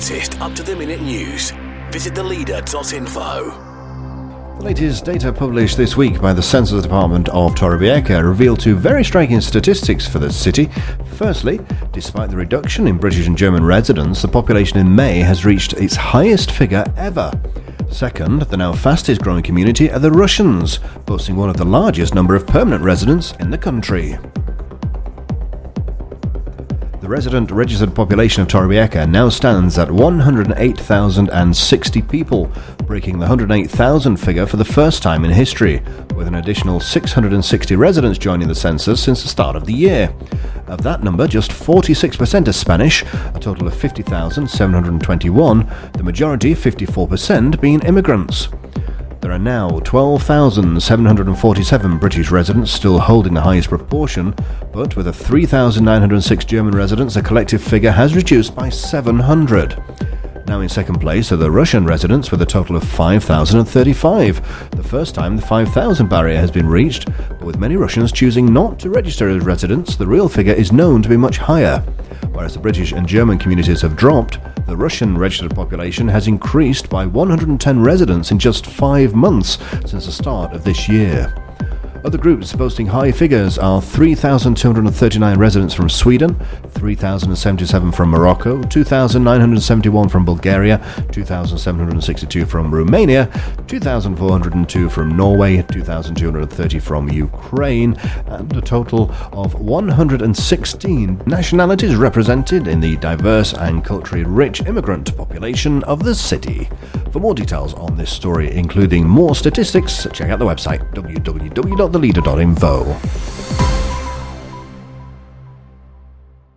latest up-to-the-minute news, visit theleader.info. The latest data published this week by the Census Department of Torrevieja revealed two very striking statistics for the city. Firstly, despite the reduction in British and German residents, the population in May has reached its highest figure ever. Second, the now fastest growing community are the Russians, boasting one of the largest number of permanent residents in the country. The resident registered population of Torrevieja now stands at 108,060 people, breaking the 108,000 figure for the first time in history, with an additional 660 residents joining the census since the start of the year. Of that number, just 46% are Spanish, a total of 50,721, the majority, 54%, being immigrants. There are now 12,747 British residents still holding the highest proportion, but with 3,906 German residents, the collective figure has reduced by 700. Now in second place are the Russian residents with a total of 5,035, the first time the 5,000 barrier has been reached, but with many Russians choosing not to register as residents, the real figure is known to be much higher. Whereas the British and German communities have dropped, the Russian registered population has increased by 110 residents in just 5 months since the start of this year. Other groups boasting high figures are 3,239 residents from Sweden, 3,077 from Morocco, 2,971 from Bulgaria, 2,762 from Romania, 2,402 from Norway, 2,230 from Ukraine, and a total of 116 nationalities represented in the diverse and culturally rich immigrant population of the city. For more details on this story, including more statistics, check out the website www.theleader.info.